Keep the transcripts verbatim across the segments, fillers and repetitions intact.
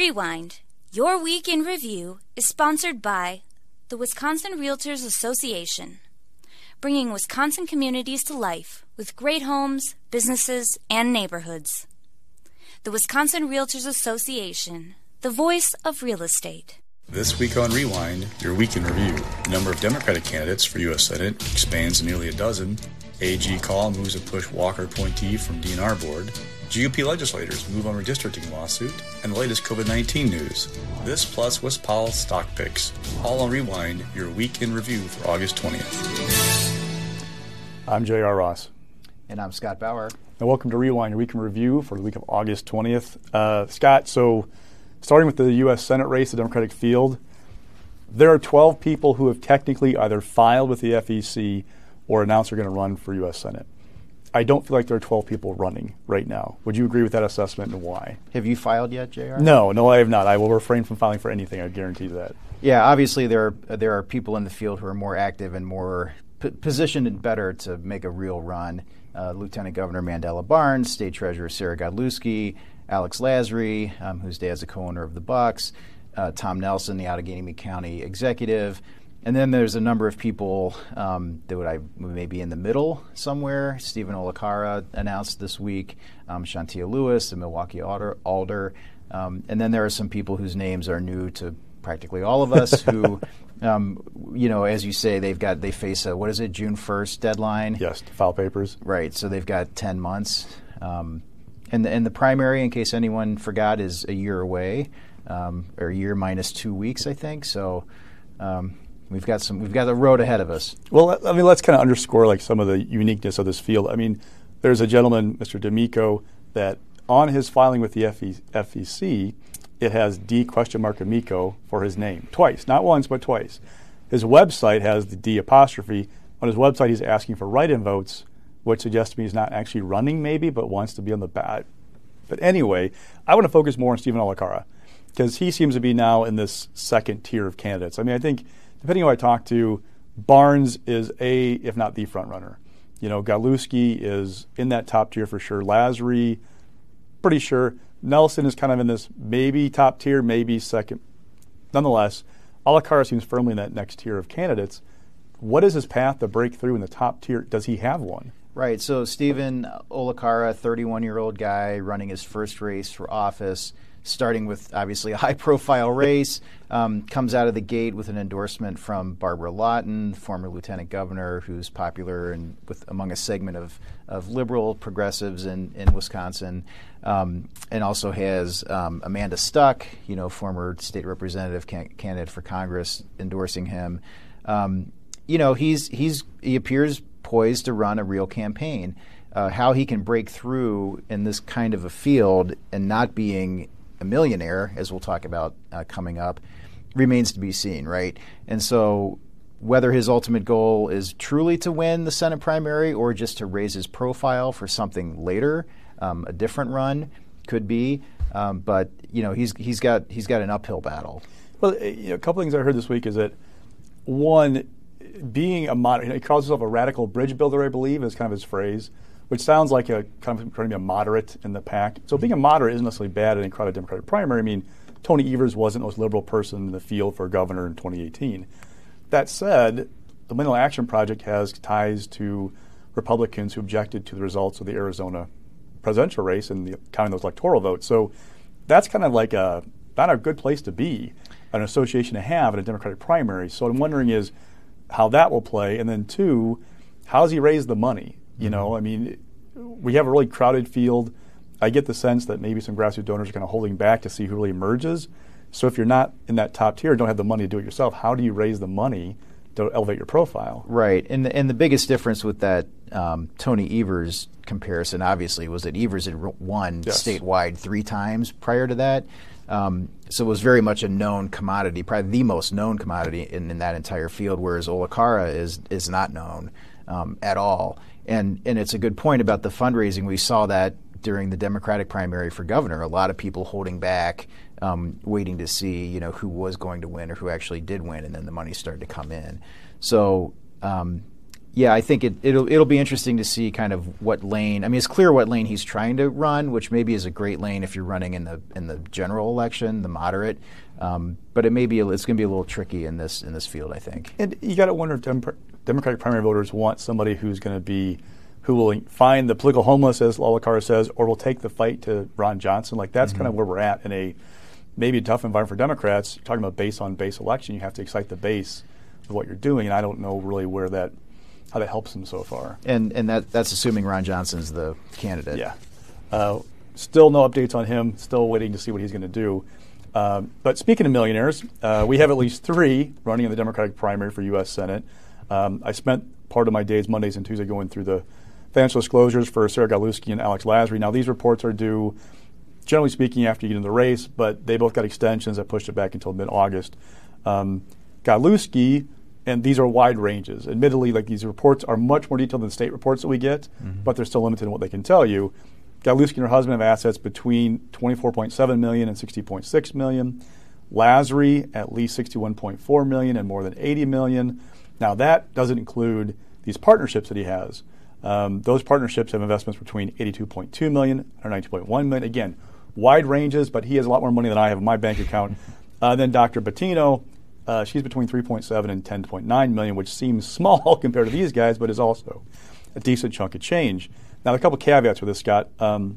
Rewind, your week in review, is sponsored by the Wisconsin Realtors Association, bringing Wisconsin communities to life with great homes, businesses, and neighborhoods. The Wisconsin Realtors Association, the voice of real estate. This week on Rewind, your week in review. The number of Democratic candidates for U S Senate expands to nearly a dozen. A G call moves to push Walker appointee from D N R board. G O P legislators move on redistricting lawsuit. And the latest COVID nineteen news. This plus West Powell stock picks. All on Rewind, your week in review for August twentieth. I'm J R. Ross. And I'm Scott Bauer. And welcome to Rewind, your week in review for the week of August twentieth. Uh, Scott, so starting with the U S Senate race, the Democratic field, there are twelve people who have technically either filed with the F E C or announced they're going to run for U S Senate. I don't feel like there are twelve people running right now. Would you agree with that assessment, and why? Have you filed yet, J R? No, no, I have not. I will refrain from filing for anything, I guarantee that. Yeah, obviously there are, there are people in the field who are more active and more p- positioned and better to make a real run. Uh, Lieutenant Governor Mandela Barnes, State Treasurer Sarah Godlewski, Alex Lasry, um, whose dad's a co-owner of the Bucks, uh, Tom Nelson, the Outagamie County executive. And then there's a number of people um, that would I may be in the middle somewhere. Stephen Olikara announced this week, um, Shantia Lewis, the Milwaukee Alder. Alder. Um, and then there are some people whose names are new to practically all of us who, um, you know, as you say, they've got they face a, what is it, June first deadline? Yes, to file papers. Right, so they've got ten months. Um, and, the, and the primary, in case anyone forgot, is a year away, um, or a year minus two weeks, I think. So um, we've got some, we've got a road ahead of us. Well, I mean, let's kind of underscore like some of the uniqueness of this field. I mean, there's a gentleman, Mister D'Amico, that on his filing with the F E C, it has D question mark Amico for his name twice, not once but twice. His website has the D apostrophe. On his website, he's asking for write-in votes, which suggests to me he's not actually running, maybe, but wants to be on the ballot. But anyway, I want to focus more on Stephen Olikara because he seems to be now in this second tier of candidates. I mean, I think depending on who I talk to, Barnes is a, if not the front runner. You know, Godlewski is in that top tier for sure. Lasry, pretty sure. Nelson is kind of in this maybe top tier, maybe second. Nonetheless, Olikara seems firmly in that next tier of candidates. What is his path to break through in the top tier? Does he have one? Right. So Stephen Olikara, thirty-one-year-old guy running his first race for office, starting with obviously a high-profile race, um, comes out of the gate with an endorsement from Barbara Lawton, former lieutenant governor, who's popular and with among a segment of, of liberal progressives in, in Wisconsin, um, and also has um, Amanda Stuck, you know, former state representative can- candidate for Congress, endorsing him. Um, you know, he's he's he appears poised to run a real campaign. Uh, how he can break through in this kind of a field and not being a millionaire, as we'll talk about uh, coming up, remains to be seen, right? And so whether his ultimate goal is truly to win the Senate primary or just to raise his profile for something later, um, a different run could be. Um, but you know, he's he's got he's got an uphill battle. Well, you know, a couple things I heard this week is that one, being a moderate, he calls himself a radical bridge builder, I believe, is kind of his phrase, which sounds like a kind of trying to be a moderate in the pack. So being a moderate isn't necessarily bad in a crowded Democratic primary. I mean, Tony Evers wasn't the most liberal person in the field for governor in twenty eighteen. That said, the Millennial Action Project has ties to Republicans who objected to the results of the Arizona presidential race and the, counting those electoral votes. So that's kind of like a not a good place to be, an association to have in a Democratic primary. So what I'm wondering is how that will play, and then two, how does he raise the money? You know, I mean, we have a really crowded field. I get the sense that maybe some grassroots donors are kind of holding back to see who really emerges. So if you're not in that top tier, don't have the money to do it yourself, how do you raise the money to elevate your profile? Right. And the, and the biggest difference with that um, Tony Evers comparison, obviously, was that Evers had won yes. statewide three times prior to that. Um, so it was very much a known commodity, probably the most known commodity in, in that entire field, whereas Olikara is is not known um, at all. And and it's a good point about the fundraising. We saw that during the Democratic primary for governor. A lot of people holding back, um, waiting to see, you know, who was going to win or who actually did win, and then the money started to come in. So, um, Yeah, I think it, it'll it'll be interesting to see kind of what lane. I mean, it's clear what lane he's trying to run, which maybe is a great lane if you're running in the in the general election, the moderate. Um, but it may be it's going to be a little tricky in this in this field, I think. And you got to wonder if Dem- Democratic primary voters want somebody who's going to be who will find the political homeless, as Olakara says, or will take the fight to Ron Johnson. Like that's mm-hmm. kind of where we're at in a maybe a tough environment for Democrats. You're talking about base on base election, you have to excite the base with what you're doing, and I don't know really where that. How that helps them so far. And and that that's assuming Ron Johnson's the candidate. Yeah. Uh, still no updates on him. Still waiting to see what he's going to do. Um, but speaking of millionaires, uh, we have at least three running in the Democratic primary for U S Senate. Um, I spent part of my days, Mondays and Tuesdays, going through the financial disclosures for Sarah Godlewski and Alex Lasry. Now, these reports are due, generally speaking, after you get into the race, but they both got extensions that pushed it back until mid-August. Um, Godlewski... And these are wide ranges. Admittedly, like these reports are much more detailed than state reports that we get, mm-hmm. but they're still limited in what they can tell you. Godlewski and her husband have assets between twenty-four point seven million dollars and sixty point six million dollars. Lasry at least sixty-one point four million dollars and more than eighty million dollars. Now that doesn't include these partnerships that he has. Um, those partnerships have investments between eighty-two point two million dollars and ninety point one million dollars. Again, wide ranges, but he has a lot more money than I have in my bank account. Uh, then Doctor Bettino. Uh, she's between three point seven and ten point nine million, which seems small compared to these guys, but is also a decent chunk of change. Now, a couple caveats with this, Scott. Um,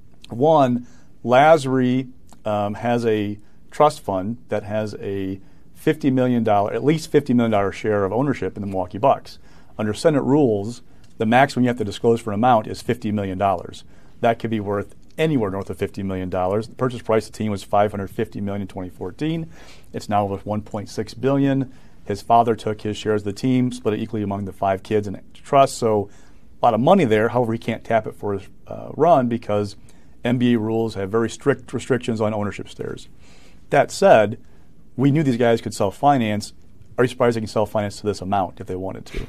one, Lasry um, has a trust fund that has a fifty million dollars, at least fifty million dollars share of ownership in the Milwaukee Bucks. Under Senate rules, the maximum you have to disclose for an amount is fifty million dollars. That could be worth anywhere north of fifty million dollars. The purchase price of the team was five hundred fifty million dollars in twenty fourteen. It's now worth one point six billion dollars. His father took his shares of the team, split it equally among the five kids in trust. So a lot of money there. However, he can't tap it for his uh, run because N B A rules have very strict restrictions on ownership shares. That said, we knew these guys could self-finance. Are you surprised they can self-finance to this amount if they wanted to?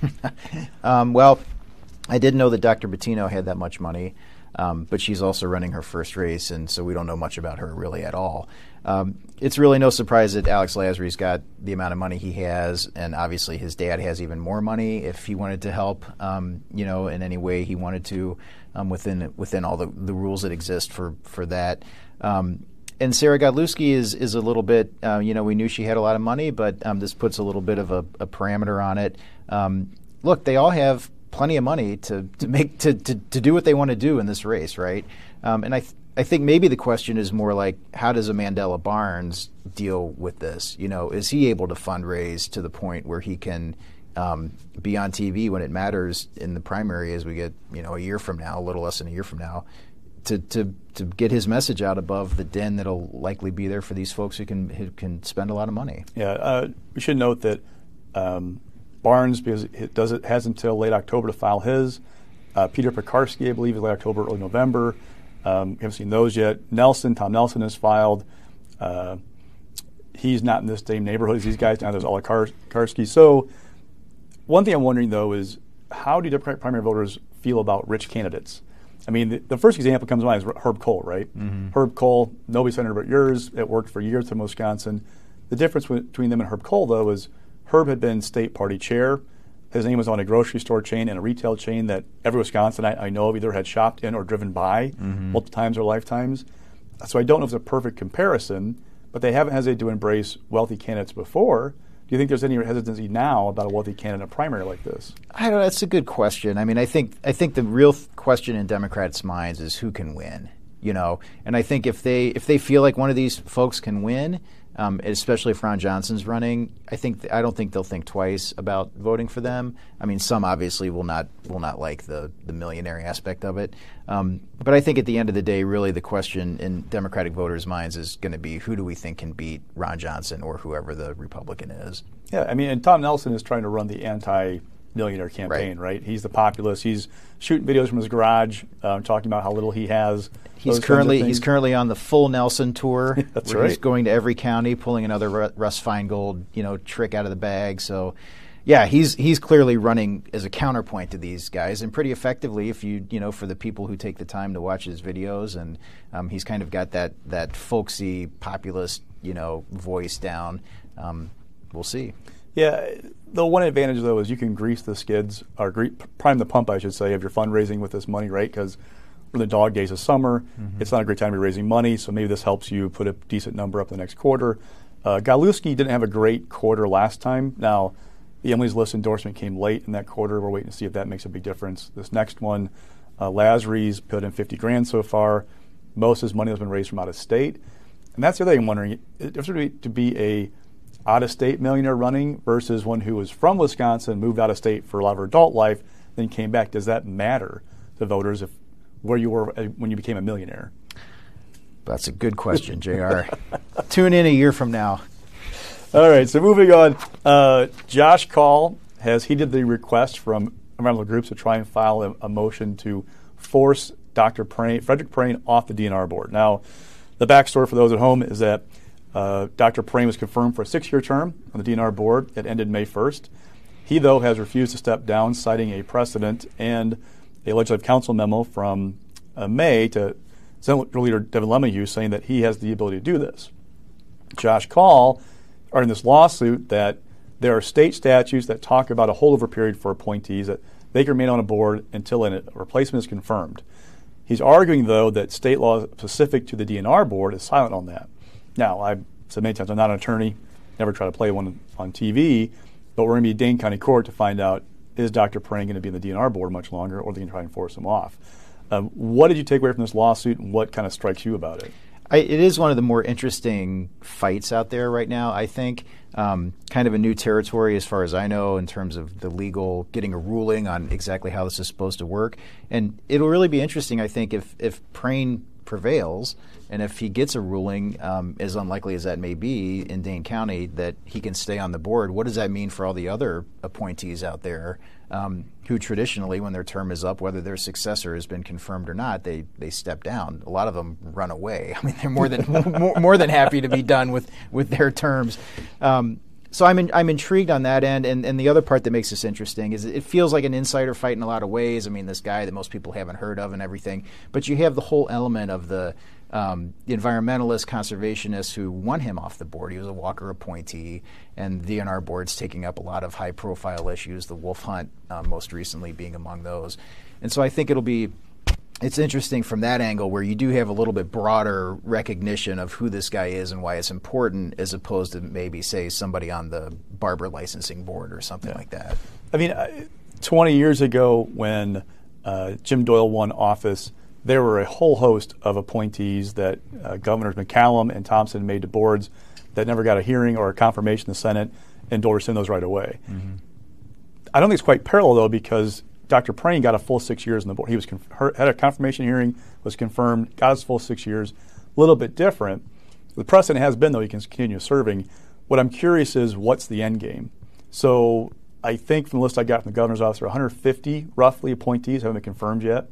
um, well, I didn't know that Doctor Bettino had that much money. Um, but she's also running her first race, and so we don't know much about her really at all. Um, it's really no surprise that Alex Lasry's got the amount of money he has, and obviously his dad has even more money if he wanted to help, um, you know, in any way he wanted to um, within within all the, the rules that exist for, for that. Um, and Sarah Godlewski is is a little bit, uh, you know, we knew she had a lot of money, but um, this puts a little bit of a, a parameter on it. Um, look, they all have plenty of money to, to make to, to, to do what they want to do in this race, right? Um, and I th- I think maybe the question is more like, how does a Mandela Barnes deal with this? You know, is he able to fundraise to the point where he can um, be on T V when it matters in the primary as we get, you know, a year from now, a little less than a year from now, to to to get his message out above the din that'll likely be there for these folks who can who can spend a lot of money. Yeah, uh, we should note that. Um, Barnes, because it does it has until late October to file his. Uh, Peter Pekarsky, I believe, is late October, early November. Um, we haven't seen those yet. Nelson, Tom Nelson has filed. Uh, he's not in this same neighborhood as these guys. Now there's Olakowski. So one thing I'm wondering, though, is how do Democratic primary voters feel about rich candidates? I mean, the, the first example comes to mind is Herb Kohl, right? Mm-hmm. Herb Kohl, nobody senator but yours. It worked for years in Wisconsin. The difference between them and Herb Kohl, though, is Herb had been state party chair. His name was on a grocery store chain and a retail chain that every Wisconsinite I know of either had shopped in or driven by mm-hmm. multiple times or lifetimes. So I don't know if it's a perfect comparison, but they haven't hesitated to embrace wealthy candidates before. Do you think there's any hesitancy now about a wealthy candidate in a primary like this? I don't know. That's a good question. I mean, I think I think the real th- question in Democrats' minds is who can win. You know, and I think if they if they feel like one of these folks can win, um, especially if Ron Johnson's running, I think th- I don't think they'll think twice about voting for them. I mean, some obviously will not will not like the the millionaire aspect of it, um, but I think at the end of the day, really the question in Democratic voters' minds is going to be who do we think can beat Ron Johnson or whoever the Republican is. Yeah, I mean, and Tom Nelson is trying to run the anti. Millionaire campaign, right. right? He's the populist. He's shooting videos from his garage, uh, talking about how little he has. He's currently he's currently on the full Nelson tour. That's where right. He's going to every county, pulling another Russ Feingold, you know, trick out of the bag. So, yeah, he's he's clearly running as a counterpoint to these guys, and pretty effectively. If you you know, for the people who take the time to watch his videos, and um, he's kind of got that that folksy populist, you know, voice down. Um, we'll see. Yeah, the one advantage, though, is you can grease the skids, or gre- prime the pump, I should say, of your fundraising with this money, right? Because we're in the dog days of summer. Mm-hmm. It's not a great time to be raising money, so maybe this helps you put a decent number up the next quarter. Uh, Galuski didn't have a great quarter last time. Now, the Emily's List endorsement came late in that quarter. We're waiting to see if that makes a big difference. This next one, uh, Lazarus put in fifty grand so far. Most of his money has been raised from out of state. And that's the other thing I'm wondering, if there's going to be a out-of-state millionaire running versus one who was from Wisconsin, moved out of state for a lot of her adult life, then came back. Does that matter to voters if where you were when you became a millionaire? That's a good question, J R Tune in a year from now. All right, so moving on. Uh, Josh Kaul has heeded the request from environmental groups to try and file a, a motion to force Doctor Prane, Frederick Prane off the D N R board. Now, the backstory for those at home is that uh, Doctor Prane was confirmed for a six-year term on the D N R board. It ended May first. He, though, has refused to step down, citing a precedent and a legislative council memo from uh, May to Senate Leader Devin LeMahieu saying that he has the ability to do this. Josh Kaul are in this lawsuit that there are state statutes that talk about a holdover period for appointees that they can remain on a board until a replacement is confirmed. He's arguing, though, that state law specific to the D N R board is silent on that. Now, I've said many times I'm not an attorney, never try to play one on T V, but we're going to be Dane County Court to find out, is Doctor Prane going to be in the D N R board much longer, or are they going to try and force him off? Um, what did you take away from this lawsuit, and what kind of strikes you about it? I, it is one of the more interesting fights out there right now, I think. Um, kind of a new territory as far as I know in terms of the legal, getting a ruling on exactly how this is supposed to work. And it'll really be interesting, I think, if, if Prane prevails and if he gets a ruling, um, as unlikely as that may be in Dane County, that he can stay on the board. What does that mean for all the other appointees out there um, who traditionally, when their term is up, whether their successor has been confirmed or not, they they step down. A lot of them run away. I mean, they're more than more, more than happy to be done with, with their terms. Um, So I'm in, I'm intrigued on that end, and, and the other part that makes this interesting is it feels like an insider fight in a lot of ways. I mean, this guy that most people haven't heard of and everything, but you have the whole element of the, um, the environmentalists, conservationists who want him off the board. He was a Walker appointee, and the D N R board's taking up a lot of high-profile issues, the wolf hunt uh, most recently being among those. And so I think it'll be It's interesting from that angle where you do have a little bit broader recognition of who this guy is and why it's important, as opposed to maybe, say, somebody on the barber licensing board or something yeah. like that. I mean, twenty years ago when uh, Jim Doyle won office, there were a whole host of appointees that uh, Governors McCallum and Thompson made to boards that never got a hearing or a confirmation in the Senate, and Doyle rescinded those right away. Mm-hmm. I don't think it's quite parallel, though, because Doctor Prane got a full six years on the board. He was conf- had a confirmation hearing, was confirmed, got his full six years. A little bit different. The precedent has been, though, he can continue serving. What I'm curious is, what's the end game? So I think from the list I got from the governor's office, there are one hundred fifty roughly appointees, haven't been confirmed yet.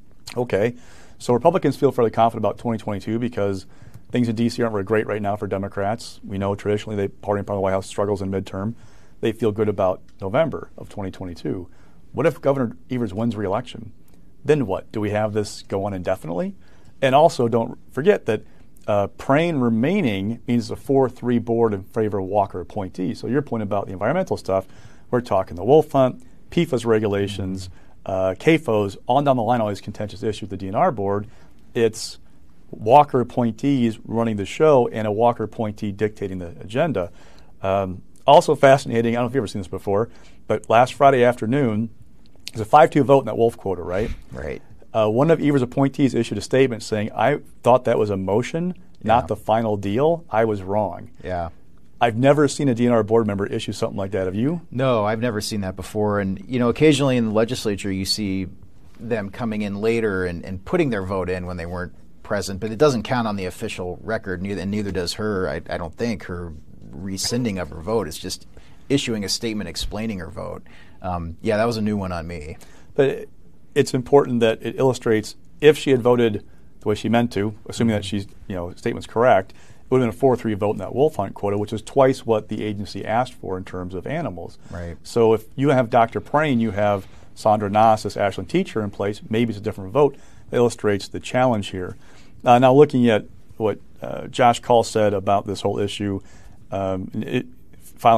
Okay, so Republicans feel fairly confident about twenty twenty-two because things in D C aren't very great right now for Democrats. We know traditionally they party in part of the White House struggles in midterm. They feel good about November of twenty twenty-two. What if Governor Evers wins re-election? Then what? Do we have this go on indefinitely? And also, don't forget that uh, Prane remaining means a four three board in favor of Walker appointee. So your point about the environmental stuff, we're talking the wolf hunt, P FAS regulations, uh, C A F Os, on down the line, all these contentious issues with the D N R board. It's Walker appointees running the show and a Walker appointee dictating the agenda. Um, also fascinating, I don't know if you've ever seen this before, but last Friday afternoon, it was a five two vote in that wolf quota, right? Right. Uh, one of Evers' appointees issued a statement saying, I thought that was a motion, not yeah. the final deal. I was wrong. Yeah. I've never seen a D N R board member issue something like that. Have you? No, I've never seen that before. And, you know, occasionally in the legislature you see them coming in later and, and putting their vote in when they weren't present, but it doesn't count on the official record, neither, and neither does her, I, I don't think, her rescinding of her vote. It's just issuing a statement explaining her vote. Um, yeah, that was a new one on me. But it, it's important that it illustrates if she had voted the way she meant to, assuming that she's, you know, statement's correct, it would have been a four three vote in that wolf hunt quota, which is twice what the agency asked for in terms of animals. Right. So if you have Doctor Prane, you have Sandra Nass, this Ashland teacher in place, maybe it's a different vote. That illustrates the challenge here. Uh, now looking at what uh, Josh Kaul said about this whole issue, um, it, filing the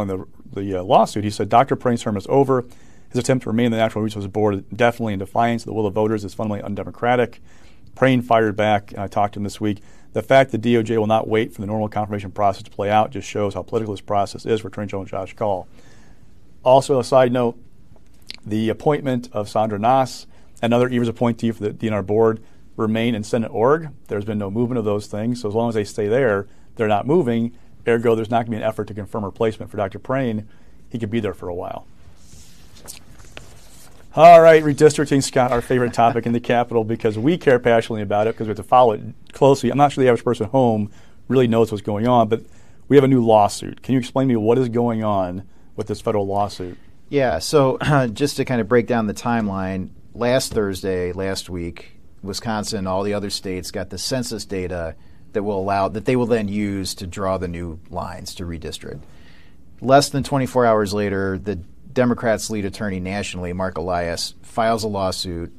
the uh, lawsuit. He said Doctor Prain's term is over. His attempt to remain in the Natural Resources Board is definitely in defiance of the will of voters is fundamentally undemocratic. Prain fired back, and I talked to him this week. The fact the D O J will not wait for the normal confirmation process to play out just shows how political this process is for Attorney General Josh Kaul. Also, a side note, the appointment of Sandra Nass, another Evers appointee for the D N R board, remain in Senate org. There's been no movement of those things, so as long as they stay there, they're not moving. Ergo, there's not going to be an effort to confirm a replacement for Doctor Prain. He could be there for a while. All right, redistricting, Scott, our favorite topic in the Capitol, because we care passionately about it because we have to follow it closely. I'm not sure the average person at home really knows what's going on, but we have a new lawsuit. Can you explain to me what is going on with this federal lawsuit? Yeah, so uh, just to kind of break down the timeline, last Thursday, last week, Wisconsin, all the other states got the census data that will allow that they will then use to draw the new lines to redistrict. Less than twenty-four hours later, the Democrats' lead attorney nationally, Mark Elias, files a lawsuit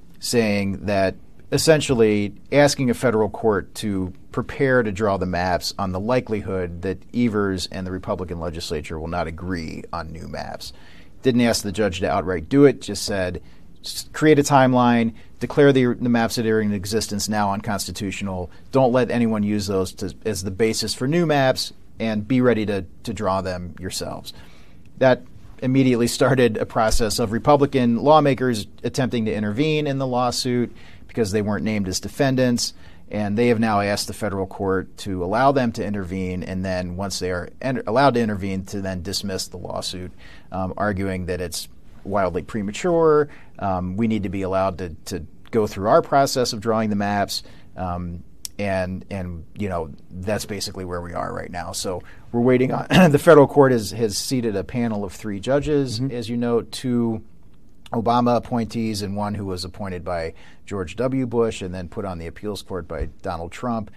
saying that essentially asking a federal court to prepare to draw the maps on the likelihood that Evers and the Republican legislature will not agree on new maps. Didn't ask the judge to outright do it, just said just create a timeline, declare the, the maps that are in existence now unconstitutional, don't let anyone use those to, as the basis for new maps, and be ready to, to draw them yourselves. That immediately started a process of Republican lawmakers attempting to intervene in the lawsuit because they weren't named as defendants, and they have now asked the federal court to allow them to intervene, and then once they are enter- allowed to intervene, to then dismiss the lawsuit, um, arguing that it's wildly premature. Um, we need to be allowed to, to go through our process of drawing the maps, um, and and you know that's basically where we are right now. So we're waiting on the federal court has has seated a panel of three judges, mm-hmm. as you know, two Obama appointees and one who was appointed by George W. Bush and then put on the appeals court by Donald Trump.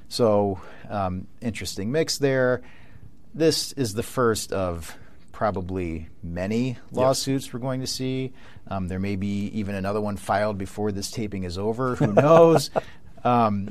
So um, interesting mix there. This is the first of probably many lawsuits yes. we're going to see. Um, there may be even another one filed before this taping is over. Who knows? um,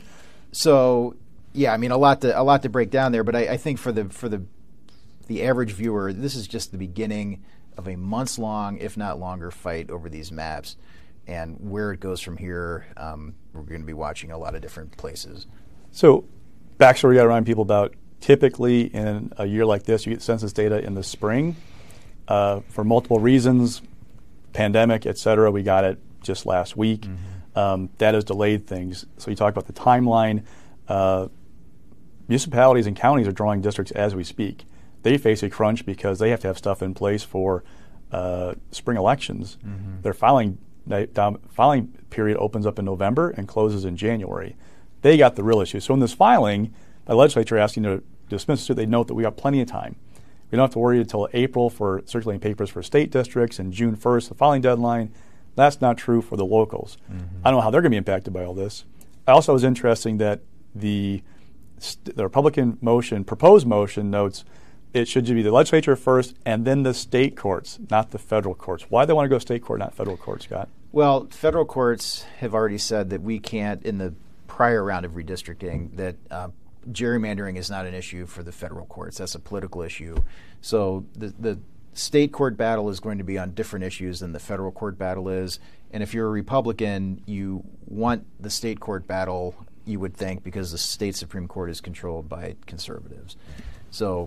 so, yeah, I mean, a lot to a lot to break down there. But I, I think for the for the the average viewer, this is just the beginning of a months-long, if not longer, fight over these maps. And where it goes from here, um, we're going to be watching a lot of different places. So, backstory I remind people about. Typically, in a year like this, you get census data in the spring uh, for multiple reasons, pandemic, et cetera. We got it just last week. Mm-hmm. Um, that has delayed things. So you talk about the timeline. Uh, municipalities and counties are drawing districts as we speak. They face a crunch because they have to have stuff in place for uh, spring elections. Mm-hmm. Their filing down, filing period opens up in November and closes in January. They got the real issue. So in this filing, the legislature asking to dismiss the suit, they note that we got plenty of time. We don't have to worry until April for circulating papers for state districts and June first, the filing deadline. That's not true for the locals. Mm-hmm. I don't know how they're going to be impacted by all this. Also, it was interesting that the, the Republican motion, proposed motion, notes it should be the legislature first and then the state courts, not the federal courts. Why do they want to go state court, not federal court, Scott? Well, federal courts have already said that we can't, in the prior round of redistricting, that uh, gerrymandering is not an issue for the federal courts. That's a political issue. So the, the state court battle is going to be on different issues than the federal court battle is. And if you're a Republican, you want the state court battle, you would think, because the state Supreme Court is controlled by conservatives. So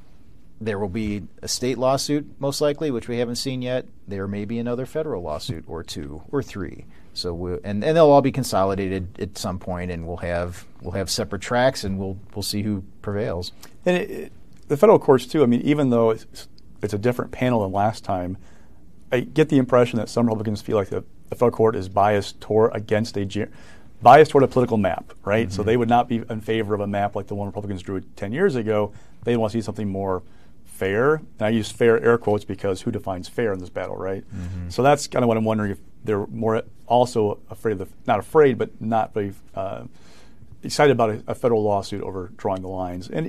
there will be a state lawsuit, most likely, which we haven't seen yet. There may be another federal lawsuit or two or three. So we and, and they'll all be consolidated at some point, and we'll have we'll have separate tracks, and we'll we'll see who prevails. And it, it, the federal courts too. I mean, even though it's, it's a different panel than last time, I get the impression that some Republicans feel like the, the federal court is biased toward against a biased toward a political map, right? Mm-hmm. So they would not be in favor of a map like the one Republicans drew ten years ago. They want to see something more fair. And I use fair air quotes because who defines fair in this battle, right? Mm-hmm. So that's kind of what I'm wondering, if they're more also afraid of the, not afraid, but not very uh, excited about a, a federal lawsuit over drawing the lines. And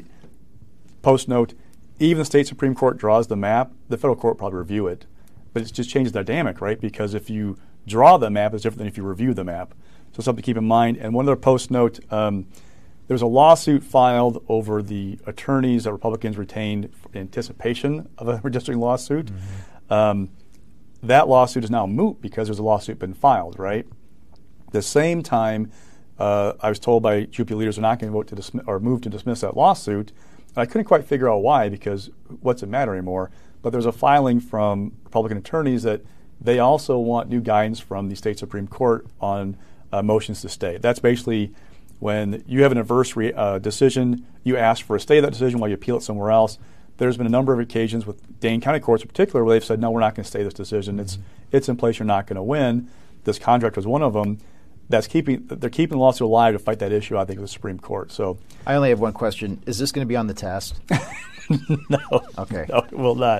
post note, even the state Supreme Court draws the map, the federal court will probably review it. But it just changes the dynamic, right? Because if you draw the map, it's different than if you review the map. So something to keep in mind. And one other post note, um, there was a lawsuit filed over the attorneys that Republicans retained in anticipation of a redistricting lawsuit. Mm-hmm. Um, that lawsuit is now moot because there's a lawsuit been filed, right? At the same time, uh, I was told by G O P leaders they're not going to vote to dismiss or move to dismiss that lawsuit. And I couldn't quite figure out why, because what's it matter anymore? But there's a filing from Republican attorneys that they also want new guidance from the state Supreme Court on uh, motions to stay. That's basically when you have an adverse re- uh, decision, you ask for a stay of that decision while you appeal it somewhere else. There's been a number of occasions with Dane County courts in particular where they've said, no, we're not going to stay this decision. Mm-hmm. It's it's in place. You're not going to win. This contract was one of them. That's keeping they're keeping the lawsuit alive to fight that issue, I think, with the Supreme Court. So I only have one question. Is this going to be on the test? No. Okay. No, it will not.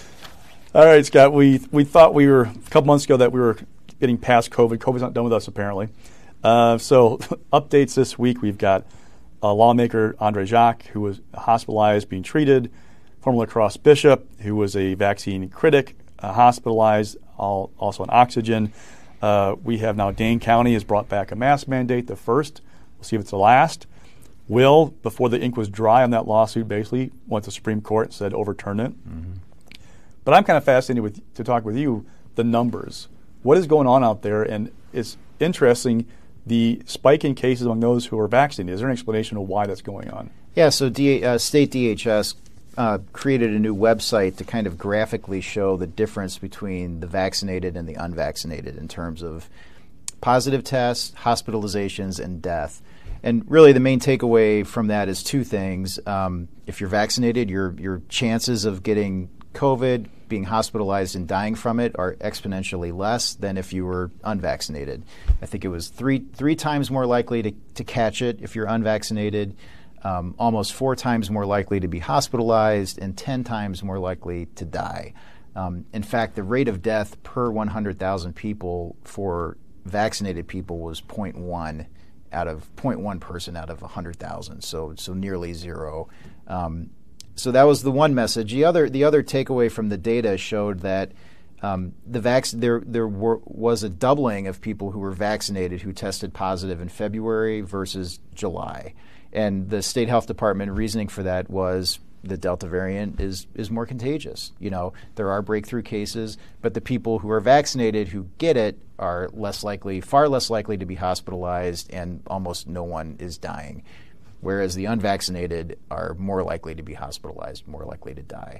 All right, Scott. We we thought we were a couple months ago that we were getting past COVID. COVID's not done with us, apparently. Uh, so updates this week. We've got uh, lawmaker Andre Jacques, who was hospitalized, being treated. Former lacrosse bishop, who was a vaccine critic, uh, hospitalized, all, also on oxygen. Uh, we have now Dane County has brought back a mask mandate, the first. We'll see if it's the last. Will, before the ink was dry on that lawsuit, basically went to the Supreme Court and said overturn it. Mm-hmm. But I'm kind of fascinated with to talk with you the numbers. What is going on out there? And it's interesting, the spike in cases among those who are vaccinated. Is there an explanation of why that's going on? Yeah, so D- uh, state D H S uh, created a new website to kind of graphically show the difference between the vaccinated and the unvaccinated in terms of positive tests, hospitalizations, and death. And really the main takeaway from that is two things. Um, if you're vaccinated, your your chances of getting COVID, being hospitalized and dying from it are exponentially less than if you were unvaccinated. I think it was three three times more likely to, to catch it if you're unvaccinated, um, almost four times more likely to be hospitalized, and ten times more likely to die. Um, in fact, the rate of death per one hundred thousand people for vaccinated people was zero point one out of zero point one person out of one hundred thousand, so so nearly zero. Um, So that was the one message. The other, the other takeaway from the data showed that um, the vac- there there were, was a doubling of people who were vaccinated who tested positive in February versus July, and the state health department reasoning for that was the Delta variant is is more contagious. You know, there are breakthrough cases, but the people who are vaccinated who get it are less likely, far less likely to be hospitalized, and almost no one is dying. Whereas the unvaccinated are more likely to be hospitalized, more likely to die.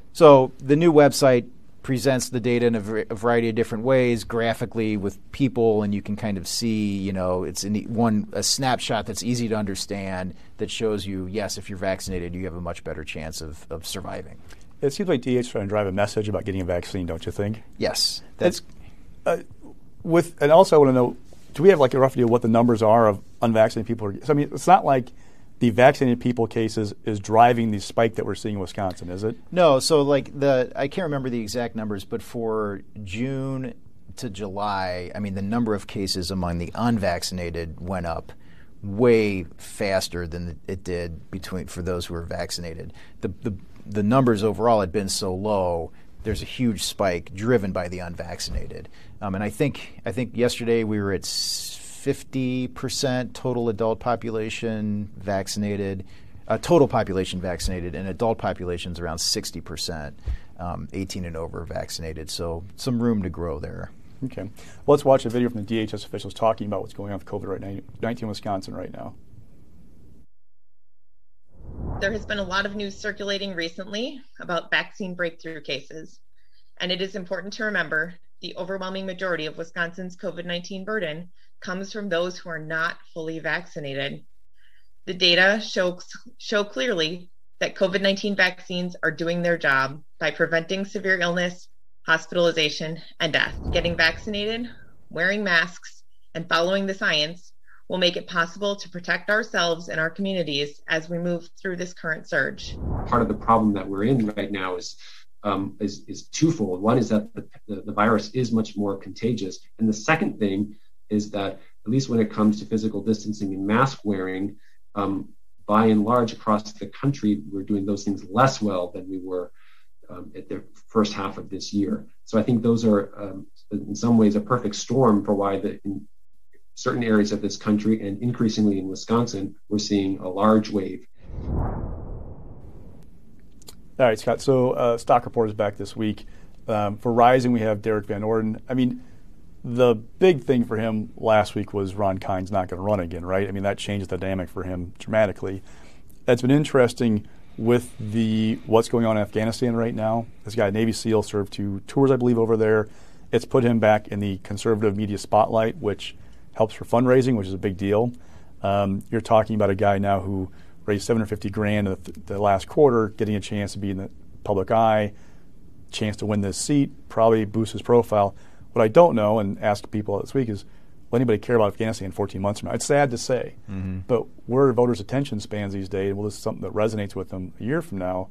So the new website presents the data in a, v- a variety of different ways, graphically with people, and you can kind of see, you know, it's in one a snapshot that's easy to understand that shows you, yes, if you're vaccinated, you have a much better chance of, of surviving. It seems like D H is trying to drive a message about getting a vaccine, don't you think? Yes. That's uh, with, and also I want to know, do we have like a rough idea of what the numbers are of unvaccinated people? So, I mean, it's not like the vaccinated people cases is driving the spike that we're seeing in Wisconsin, is it? No. So like the, I can't remember the exact numbers, but for June to July, I mean, the number of cases among the unvaccinated went up way faster than it did between for those who were vaccinated. The the the numbers overall had been so low. There's a huge spike driven by the unvaccinated, um, and I think I think yesterday we were at fifty percent total adult population vaccinated, uh, total population vaccinated, and adult population's around sixty percent, um, eighteen and over vaccinated. So some room to grow there. Okay, well, let's watch a video from the D H S officials talking about what's going on with COVID nineteen in Wisconsin right now. There has been a lot of news circulating recently about vaccine breakthrough cases, and it is important to remember the overwhelming majority of Wisconsin's COVID nineteen burden comes from those who are not fully vaccinated. The data show, show clearly that COVID nineteen vaccines are doing their job by preventing severe illness, hospitalization, and death. Getting vaccinated, wearing masks, and following the science will make it possible to protect ourselves and our communities as we move through this current surge. Part of the problem that we're in right now is um, is, is twofold. One is that the, the, the virus is much more contagious. And the second thing is that, at least when it comes to physical distancing and mask wearing, um, by and large across the country, we're doing those things less well than we were um, at the first half of this year. So I think those are, um, in some ways, a perfect storm for why the in, certain areas of this country, and increasingly in Wisconsin, we're seeing a large wave. All right, Scott. So uh, stock report is back this week. Um, for Rising, we have Derek Van Orden. I mean, the big thing for him last week was Ron Kind's not going to run again, right? I mean, that changed the dynamic for him dramatically. That's been interesting with the what's going on in Afghanistan right now. This guy, Navy SEAL, served two tours, I believe, over there. It's put him back in the conservative media spotlight, which helps for fundraising, which is a big deal. Um, you're talking about a guy now who raised seven hundred fifty grand in the, the last quarter, getting a chance to be in the public eye, chance to win this seat, probably boost his profile. What I don't know, and ask people this week, is will anybody care about Afghanistan fourteen months from now? It's sad to say, mm-hmm. but where are voters' attention spans these days? Well, this is something that resonates with them a year from now.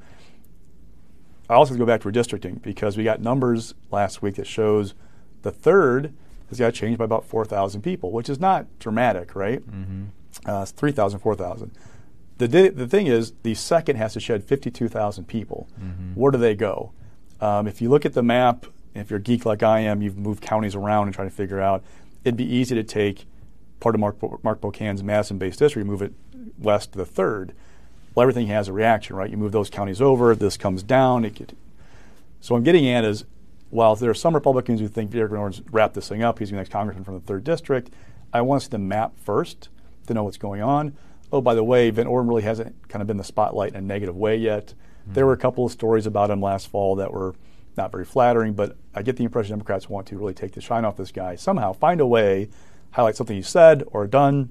I also have to go back to redistricting because we got numbers last week that shows the third has got changed by about four thousand people, which is not dramatic, right? Mm-hmm. Uh, it's three thousand, four thousand. The, di- the thing is, the second has to shed fifty-two thousand people. Mm-hmm. Where do they go? Um, if you look at the map, if you're a geek like I am, you've moved counties around and trying to figure out, it'd be easy to take part of Mark, Bo- Mark Bocan's Madison-based district, move it west to the third. Well, everything has a reaction, right? You move those counties over, this comes down. It could, so what I'm getting at is, while there are some Republicans who think Derek Van Orden's wrapped this thing up, he's the next congressman from the third district, I want to see the map first to know what's going on. Oh, by the way, Van Orden really hasn't kind of been the spotlight in a negative way yet. Mm-hmm. There were a couple of stories about him last fall that were not very flattering, but I get the impression Democrats want to really take the shine off this guy, somehow find a way, highlight something he said or done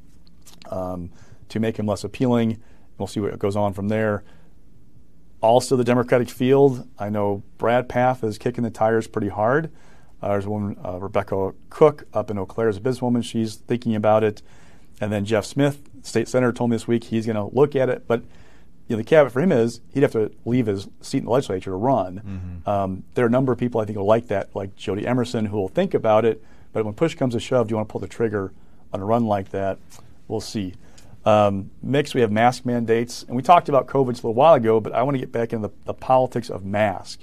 um, to make him less appealing. We'll see what goes on from there. Also, the Democratic field, I know Brad Pfaff is kicking the tires pretty hard. Uh, there's a woman, uh, Rebecca Cook, up in Eau Claire as a businesswoman. She's thinking about it. And then Jeff Smith, state senator, told me this week he's going to look at it. But you know, the caveat for him is he'd have to leave his seat in the legislature to run. Mm-hmm. Um, there are a number of people I think will like that, like Jody Emerson, who will think about it. But when push comes to shove, do you want to pull the trigger on a run like that? We'll see. Um, mixed, we have mask mandates. And we talked about COVID a little while ago, but I want to get back into the, the politics of mask.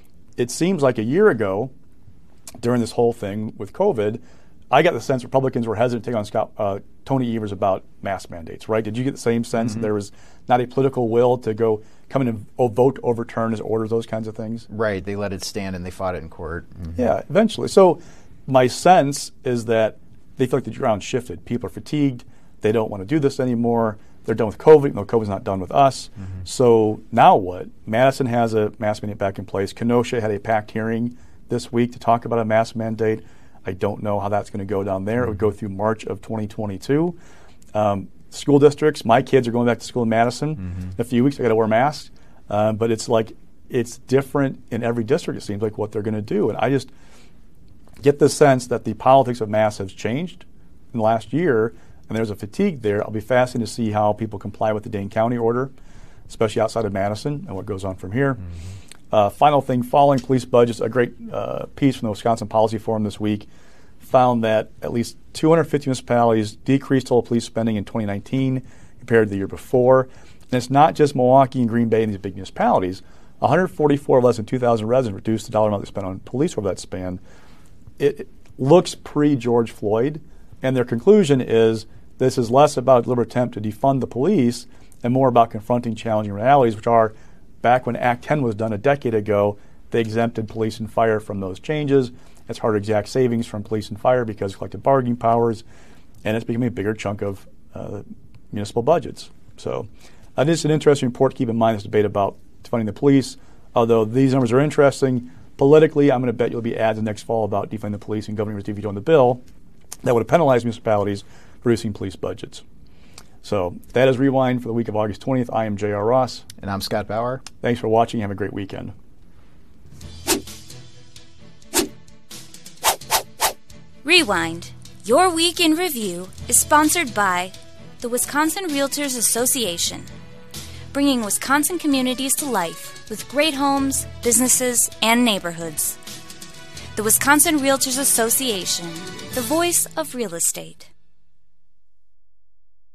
It seems like a year ago, during this whole thing with COVID, I got the sense Republicans were hesitant to take on Scott, uh, Tony Evers about mask mandates, right? Did you get the same sense mm-hmm. that there was not a political will to go come in and oh, vote to overturn his orders, those kinds of things? Right. They let it stand and they fought it in court. Mm-hmm. Yeah, eventually. So my sense is that they feel like the ground shifted. People are fatigued. They don't want to do this anymore. They're done with COVID. No, COVID's not done with us. Mm-hmm. So now what? Madison has a mask mandate back in place. Kenosha had a packed hearing this week to talk about a mask mandate. I don't know how that's going to go down there. It would go through March of twenty twenty-two. Um, school districts, my kids are going back to school in Madison. Mm-hmm. In a few weeks, I got to wear masks. Uh, but it's like, it's different in every district, it seems like, what they're going to do. And I just get the sense that the politics of masks has changed in the last year, and there's a fatigue there. I'll be fascinated to see how people comply with the Dane County order, especially outside of Madison, and what goes on from here. Mm-hmm. Uh, final thing, falling police budgets, a great uh, piece from the Wisconsin Policy Forum this week found that at least two hundred fifty municipalities decreased total police spending in twenty nineteen compared to the year before. And it's not just Milwaukee and Green Bay and these big municipalities. one hundred forty-four of less than two thousand residents reduced the dollar amount they spent on police over that span. It, it looks pre-George Floyd, and their conclusion is this is less about a deliberate attempt to defund the police and more about confronting challenging realities, which are back when Act ten was done a decade ago, they exempted police and fire from those changes. It's hard to exact savings from police and fire because of collective bargaining powers, and it's becoming a bigger chunk of uh, municipal budgets. So uh, this is an interesting report to keep in mind, this debate about defunding the police. Although these numbers are interesting, politically, I'm going to bet you'll be ads next fall about defunding the police and Governor Evers vetoing the bill that would have penalized municipalities for reducing police budgets. So that is Rewind for the week of August twentieth. I am J R. Ross. And I'm Scott Bauer. Thanks for watching. Have a great weekend. Rewind, your week in review, is sponsored by the Wisconsin Realtors Association, bringing Wisconsin communities to life with great homes, businesses, and neighborhoods. The Wisconsin Realtors Association, the voice of real estate.